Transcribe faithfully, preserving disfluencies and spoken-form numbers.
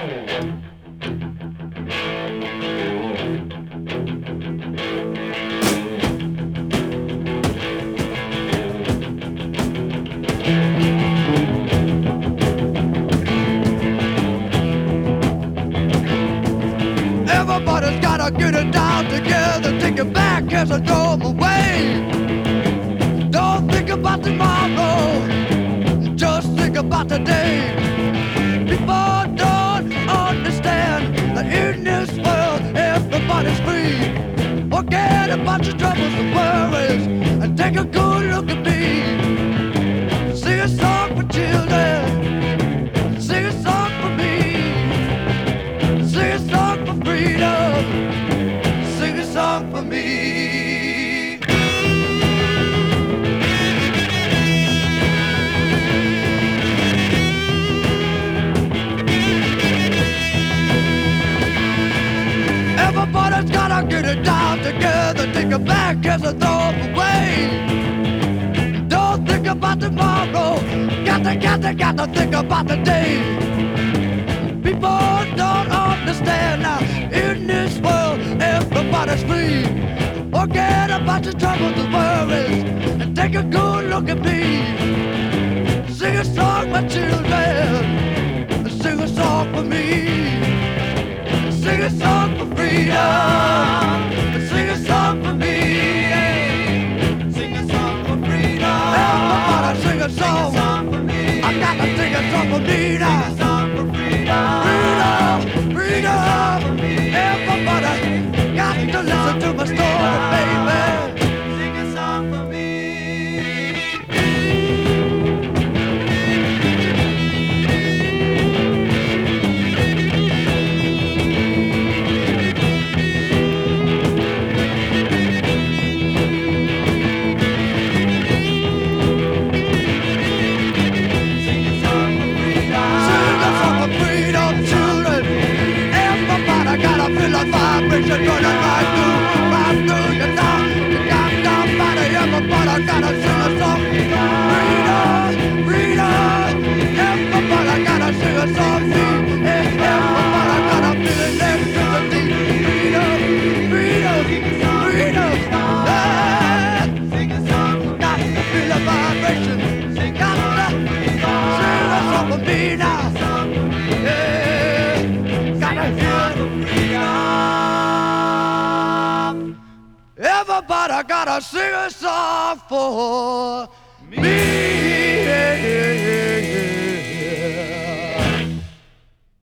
Everybody's gotta get it down together, take it back as I throw 'em away. Don't think about tomorrow, just think about today. People don't understand that in this world everybody's free. Forget about your troubles and worries and take a good look at me. Sing a song for children, sing a song for me. Sing a song for freedom, sing a song for me. Everybody's gotta get it down together, take it back as I throw 'em away. Don't think about tomorrow, got to, got to, got to think about the day. People don't understand now, in this world everybody's free. Forget about your troubles and worries and take a good look at me. Sing a song, my children, sing a song for me. Sing a song for freedom, sing a song for me. Sing a song for freedom, everybody sing a song, sing a song for me. I gotta sing a song for me now. Sing a song for freedom, freedom, freedom. Everybody got to listen to my story, baby. Sing a song for me. Vibration running right through, right through your town. You got nobody, everybody gotta sing a song. Freedom, freedom. Everybody gotta sing a song. Everybody gotta feel electricity. Freedom, freedom, freedom. Yeah. Sing a song. Got to feel the vibration. Got to sing a song for me now. Yeah. Gotta hear the freedom. Everybody gotta sing a song for me.